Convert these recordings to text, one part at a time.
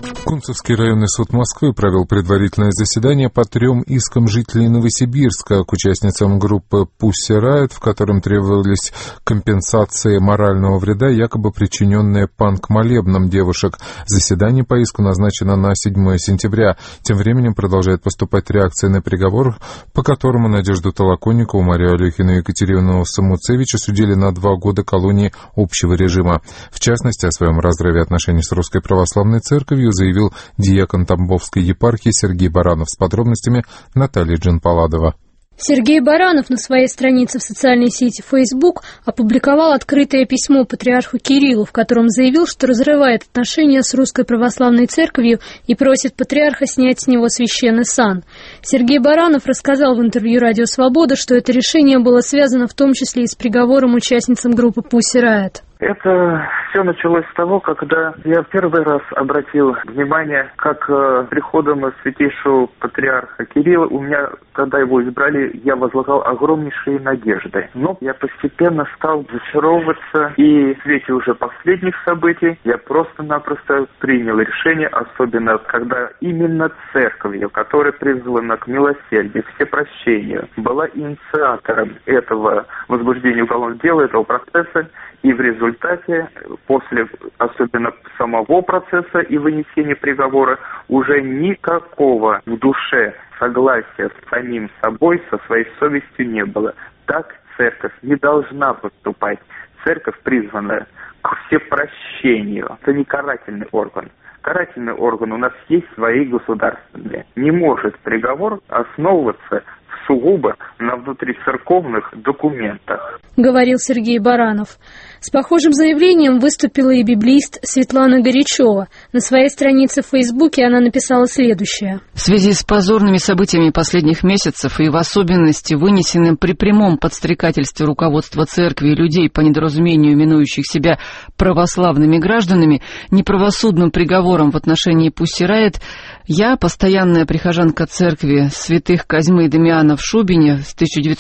Кунцевский районный суд Москвы провел предварительное заседание по 3 искам жителей Новосибирска к участницам группы Pussy Riot, в котором требовались компенсации морального вреда, якобы причиненные панк-молебном девушек. Заседание по иску назначено на 7 сентября. Тем временем продолжает поступать реакция на приговор, по которому Надежду Толоконникову, Марию Алехину и Екатерину Самуцевич осудили на 2 года колонии общего режима. В частности, о своем разрыве отношений с Русской Православной Церковью заявил диакон Тамбовской епархии Сергей Баранов. С подробностями Наталья Джанпаладова. Сергей Баранов на своей странице в социальной сети Facebook опубликовал открытое письмо патриарху Кириллу, в котором заявил, что разрывает отношения с Русской Православной Церковью и просит патриарха снять с него священный сан. Сергей Баранов рассказал в интервью «Радио Свобода», что это решение было связано в том числе и с приговором участницам группы Pussy Riot. Это все началось с того, когда я первый раз обратил внимание, как приходом святейшего патриарха Кирилла, у меня, когда его избрали, я возлагал огромнейшие надежды. Но я постепенно стал зачаровываться, и в свете уже последних событий я просто-напросто принял решение, особенно когда именно церковью, которая призвана к милосердию, всепрощению, была инициатором этого возбуждения уголовного дела, этого процесса, и в результате, после особенно самого процесса и вынесения приговора, уже никакого в душе согласия с самим собой, со своей совестью не было. Так церковь не должна поступать. Церковь призвана к всепрощению. Это не карательный орган. Карательный орган у нас есть свои государственные. Не может приговор основываться сугубо на внутрицерковных документах, говорил Сергей Баранов. С похожим заявлением выступила и библеист Светлана Горячева. На своей странице в Фейсбуке она написала следующее. В связи с позорными событиями последних месяцев и в особенности вынесенным при прямом подстрекательстве руководства церкви и людей по недоразумению именующих себя православными гражданами, неправосудным приговором в отношении Pussy Riot, я, постоянная прихожанка церкви святых Козьмы и Дамиана в Шубине с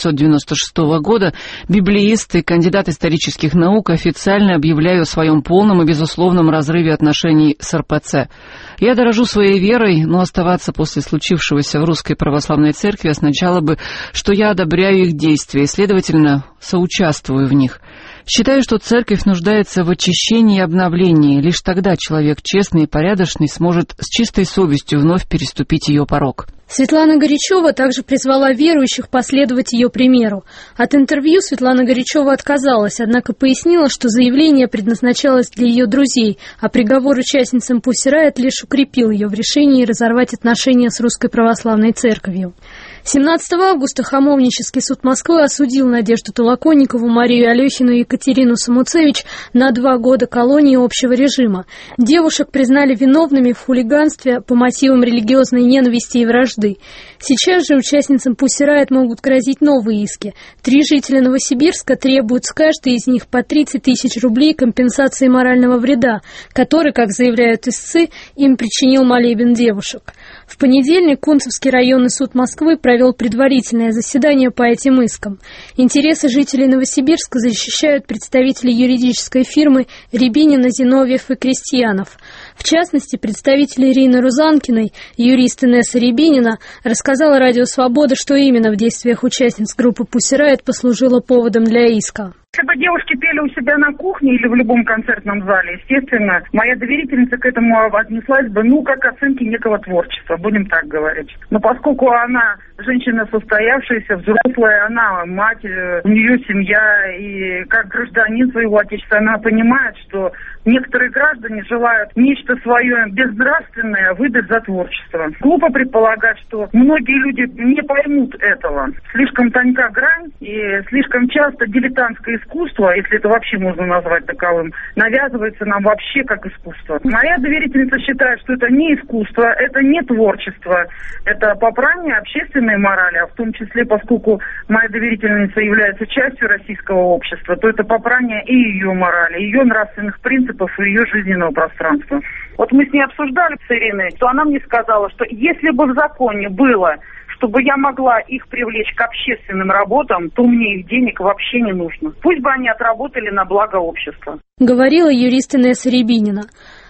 1996 года, библеист и кандидат исторических наук, официально объявляю о своем полном и безусловном разрыве отношений с РПЦ. Я дорожу своей верой, но оставаться после случившегося в Русской Православной Церкви означало бы, что я одобряю их действия и, следовательно, соучаствую в них. Считаю, что церковь нуждается в очищении и обновлении. Лишь тогда человек честный и порядочный сможет с чистой совестью вновь переступить ее порог. Светлана Горячева также призвала верующих последовать ее примеру. От интервью Светлана Горячева отказалась, однако пояснила, что заявление предназначалось для ее друзей, а приговор участницам Pussy Riot лишь укрепил ее в решении разорвать отношения с Русской Православной Церковью. 17 августа Хамовнический суд Москвы осудил Надежду Толоконникову, Марию Алехину и Екатерину Самуцевич на 2 года колонии общего режима. Девушек признали виновными в хулиганстве по мотивам религиозной ненависти и вражды. Сейчас же участницам Pussy Riot могут грозить новые иски. 3 жителя Новосибирска требуют с каждой из них по 30 тысяч рублей компенсации морального вреда, который, как заявляют истцы, им причинил молебен девушек. В понедельник Кунцевский районный суд Москвы провел предварительное заседание по этим искам. Интересы жителей Новосибирска защищают представители юридической фирмы Рябинина, Зиновьев и Крестьянов. В частности, представитель Ирины Рузанкиной, юрист Инесса Рябинина, рассказала «Радио Свобода», что именно в действиях участниц группы Pussy Riot послужило поводом для иска. Если бы девушки пели у себя на кухне или в любом концертном зале, естественно, моя доверительница к этому отнеслась бы, как оценки некого творчества, будем так говорить. Но поскольку она женщина состоявшаяся, взрослая, она мать, у нее семья, и как гражданин своего отечества, она понимает, что некоторые граждане желают нечто свое безнравственное выдать за творчество. Глупо предполагать, что многие люди не поймут этого. Слишком тонка грань и слишком часто дилетантское искусство, если это вообще можно назвать таковым, навязывается нам вообще как искусство. Моя доверительница считает, что это не искусство, это не творчество, это попрание общественной морали, а в том числе, поскольку моя доверительница является частью российского общества, то это попрание и ее морали, ее нравственных принципов, и ее жизненного пространства. Вот мы с ней обсуждали с Ириной, то она мне сказала, что если бы в законе было, чтобы я могла их привлечь к общественным работам, то мне их денег вообще не нужно. Пусть бы они отработали на благо общества. Говорила юрист Инесса Рябинина.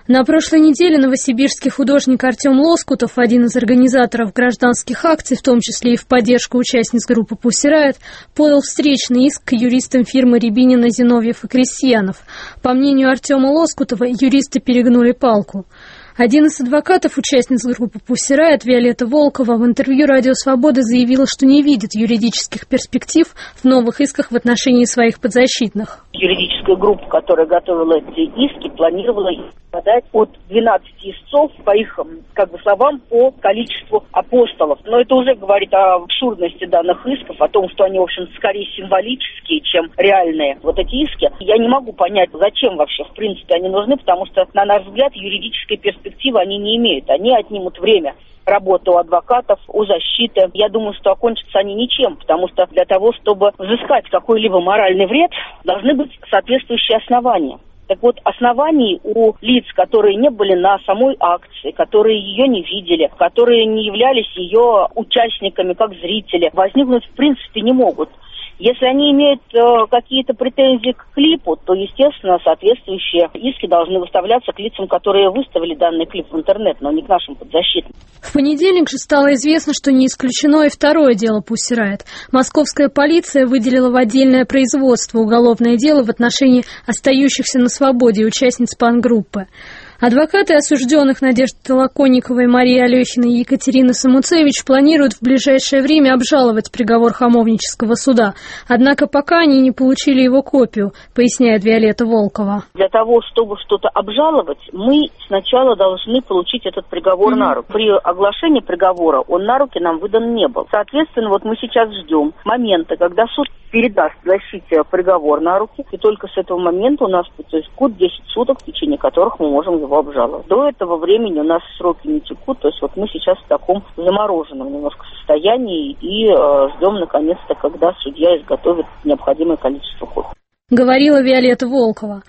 На прошлой неделе новосибирский художник Артем Лоскутов, один из организаторов гражданских акций, в том числе и в поддержку участниц группы Pussy Riot, подал встречный иск к юристам фирмы Рябинина, Зиновьев и Крестьянов. По мнению Артема Лоскутова, юристы перегнули палку. Один из адвокатов участниц группы Pussy Riot, Виолетта Волкова, в интервью «Радио Свобода» заявила, что не видит юридических перспектив в новых исках в отношении своих подзащитных. Юридическая группа, которая готовила эти иски, планировала подать от 12 истцов, по их, словам, по количеству апостолов. Но это уже говорит о абсурдности данных исков, о том, что они, в общем, скорее символические, чем реальные. Вот эти иски, я не могу понять, зачем вообще, в принципе, они нужны, потому что, на наш взгляд, юридической перспективы они не имеют. Они отнимут время работы у адвокатов, у защиты. Я думаю, что окончатся они ничем, потому что для того, чтобы взыскать какой-либо моральный вред, должны быть соответствующие основания. Так вот, оснований у лиц, которые не были на самой акции, которые ее не видели, которые не являлись ее участниками как зрители, возникнуть в принципе не могут. Если они имеют какие-то претензии к клипу, то, естественно, соответствующие иски должны выставляться к лицам, которые выставили данный клип в интернет, но не к нашим подзащитным. В понедельник же стало известно, что не исключено и второе дело Pussy Riot. Московская полиция выделила в отдельное производство уголовное дело в отношении остающихся на свободе участниц панк-группы. Адвокаты осужденных Надежды Толоконниковой, Марии Алехиной и Екатерины Самуцевич планируют в ближайшее время обжаловать приговор Хамовнического суда. Однако пока они не получили его копию, поясняет Виолетта Волкова. Для того, чтобы что-то обжаловать, мы сначала должны получить этот приговор на руки. При оглашении приговора он на руки нам выдан не был. Соответственно, вот мы сейчас ждем момента, когда суд передаст защите приговор на руки, и только с этого момента у нас текут 10 суток, в течение которых мы можем его обжаловать. До этого времени у нас сроки не текут, то есть вот мы сейчас в таком замороженном немножко состоянии и ждем наконец-то, когда судья изготовит необходимое количество копий. Говорила Виолетта Волкова.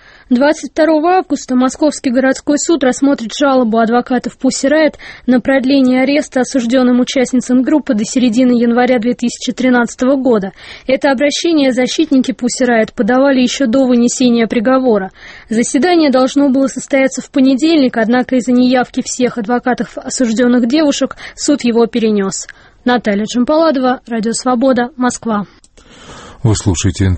22 августа Московский городской суд рассмотрит жалобу адвокатов Pussy Riot на продление ареста осужденным участницам группы до середины января 2013 года. Это обращение защитники Pussy Riot подавали еще до вынесения приговора. Заседание должно было состояться в понедельник, однако из-за неявки всех адвокатов осужденных девушек суд его перенес. Наталья Джампаладова, Радио Свобода, Москва. Вы слушаете